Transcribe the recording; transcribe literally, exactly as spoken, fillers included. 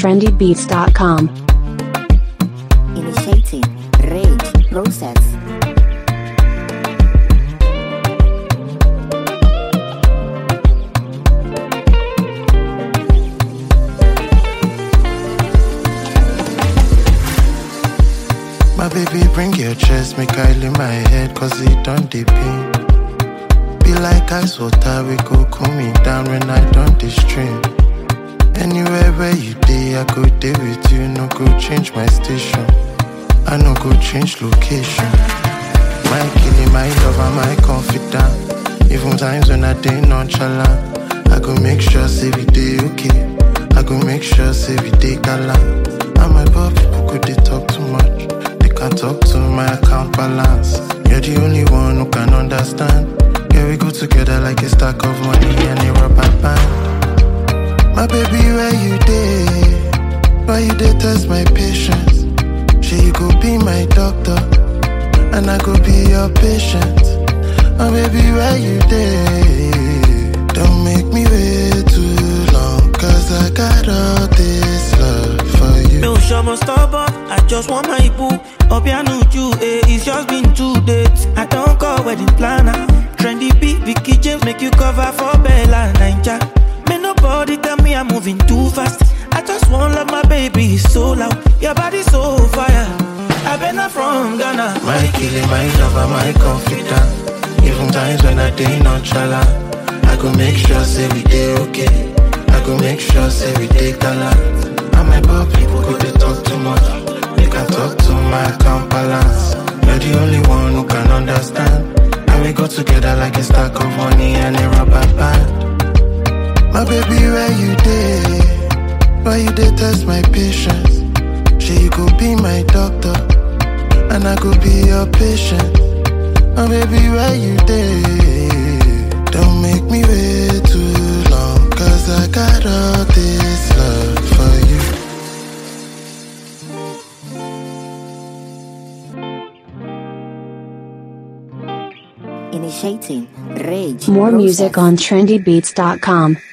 trendy beats dot com. Initiating rage process. My baby, bring your chest, make I lay my head, cause it don't dey pain. Be like ice water, we go cool me down when I don't dey stream. Anywhere where you dey, I go dey with you, no go change my station. I no go change location. My killing, my lover, my confidant. Even times when I dey nonchalant, I go make sure say we dey okay. I go make sure say we dey galant. And my poor people go dey talk too much. They can't talk to my account balance. You're the only one who can understand. Yeah, we go together like a stack of money and a rubber band. My baby, where you dey? Why you dey test my patience? Sure you go be my doctor, and I go be your patient. My baby, where you dey? Don't make me wait too long, cause I got all this love for you. No show stubborn, I just want my boo. Obianu you, eh, it's just been two days. I don't call wedding planner. Trendy beat, Vicky James make you cover for Bella Ninja. May nobody tell me I'm moving too fast. I just want love my baby so loud. Your body so fire. I been not from Ghana. My killing, my lover, my confidant. Even times when I dey nonchalant, I go make sure say we dey okay. I go make sure say we dey galant. And my poor people go dey talk too much. They can talk to my account balance. You're the only one who can understand. And we go together like a stack of money and a rubber band. My baby, where you dey? Why you dey test my patience? Sure you go be my doctor, and I go be your patient. My baby, where you dey? Don't make me wait too long, cause I got all this love for you. Initiating rage More process. music on trendy beats dot com.